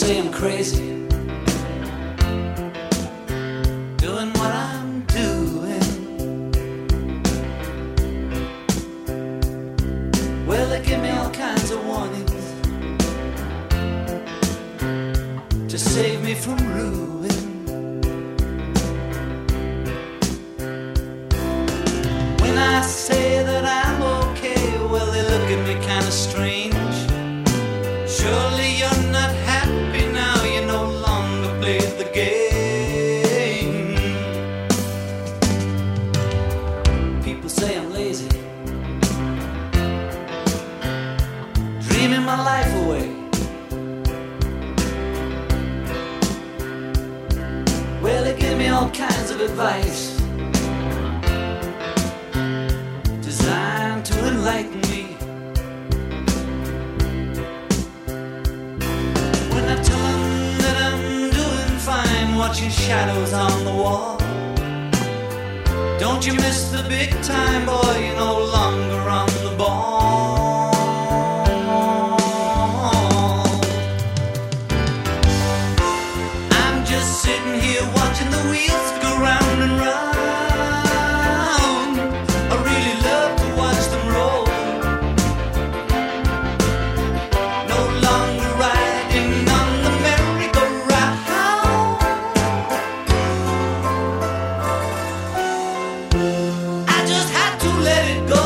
say I'm crazy, doing what I'm doing. Well, they give me all kinds of warnings to save me from ruin. When I say that I'm okay, well, they look at me kind of strange. Surely you're not happy now, you no longer play the game. People say I'm lazy, dreaming my life away. Well, they give me all kinds of advice designed to enlighten me. When I tell them that I'm doing fine, watching shadows on the wall, don't you miss the big time, boy, you're no longer on the ball. I'm just sitting here watching the wheels go round and round. I really love to watch them roll. No longer riding on the merry-go-round. I just had to let it go.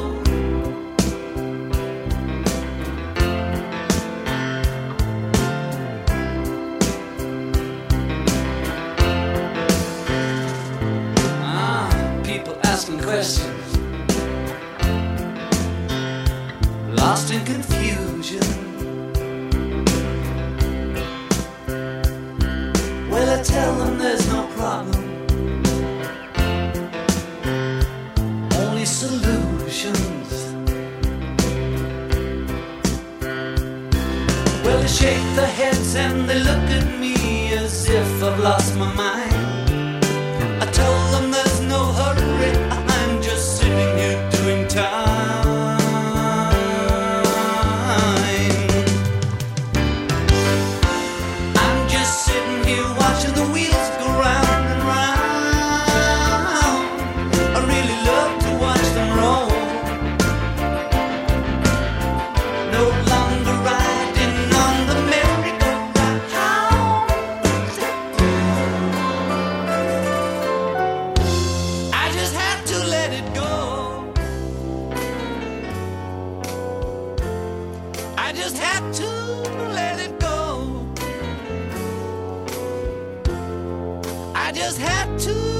People asking questions, lost in confusion. Well, I tell them there's no problem, only solutions. Well, they shake their heads and they look at me as if I've lost my mind. I tell them there's no hurry, I'm just sitting here doing time. I'm just sitting here watching the wheels go round and round. I really love to watch them roll. No longer riding on the merry-go-round. I just had to let it go. I just had to let it go. I just had to